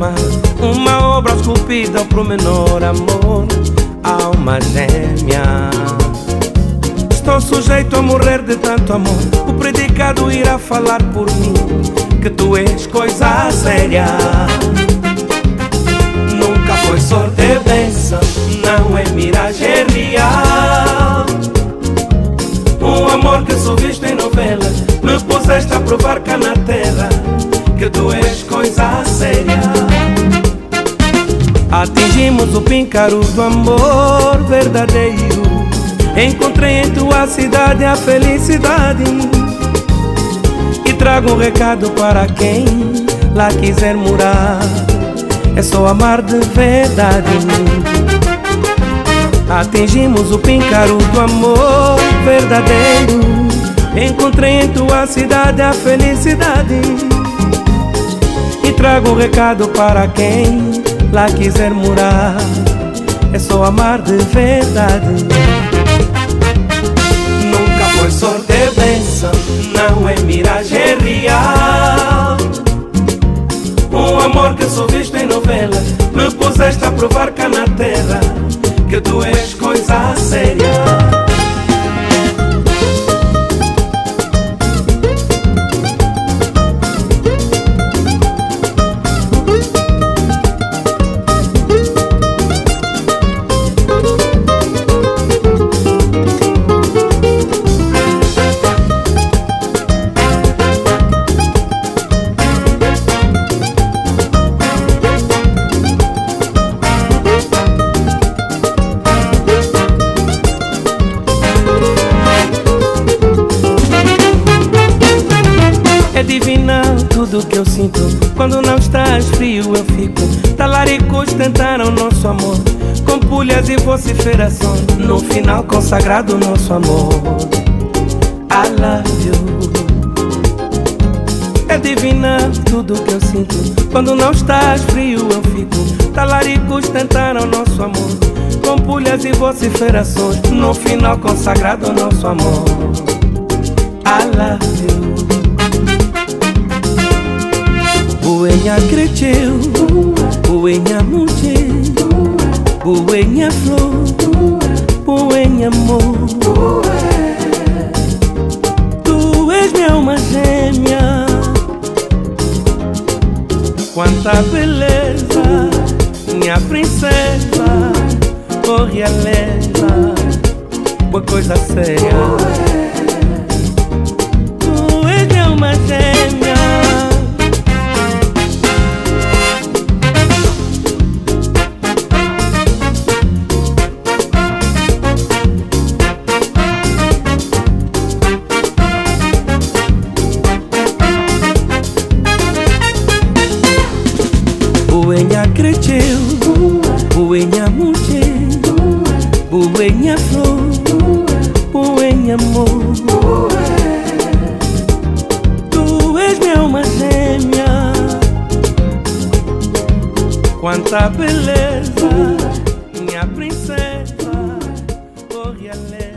alma, uma obra esculpida pro menor amor, alma gêmea. Estou sujeito a morrer de tanto amor, o predicado irá falar por mim, que tu és coisa séria. Nunca foi sorte e bênção, não é miragem, é real. Um amor que só visto em novelas, me puseste a provar cá na terra, que tu és coisa séria. Atingimos o píncaro do amor verdadeiro, encontrei em tua cidade a felicidade, e trago um recado para quem lá quiser morar, é só amar de verdade. Atingimos o píncaro do amor verdadeiro, encontrei em tua cidade a felicidade, e trago um recado para quem lá quiser morar, é só amar de verdade. Nunca foi sorte e bênção, não é miragem, é real. Um amor que só visto em novelas, me puseste a provar cá na terra, que tu és coisa séria. É divinal tudo que eu sinto, quando não estás frio eu fico. Talaricos tentaram nosso amor, com pulhas e vociferações, no final consagrado nosso amor. I love you. É divinal tudo que eu sinto, quando não estás frio eu fico. Talaricos tentaram nosso amor, com pulhas e vociferações, no final consagrado nosso amor. I love you. Buenha cresceu, buenha mulher, buenha flor, buenha amor. Tu és minha alma gêmea, quanta beleza, minha princesa, oh realeza, boa coisa séria. Tu és minha alma gêmea. Buenha cresceu, buenha mulher, buenha flor, buenha amor. Tu és minha alma gêmea, quanta beleza, minha princesa, oh realeza.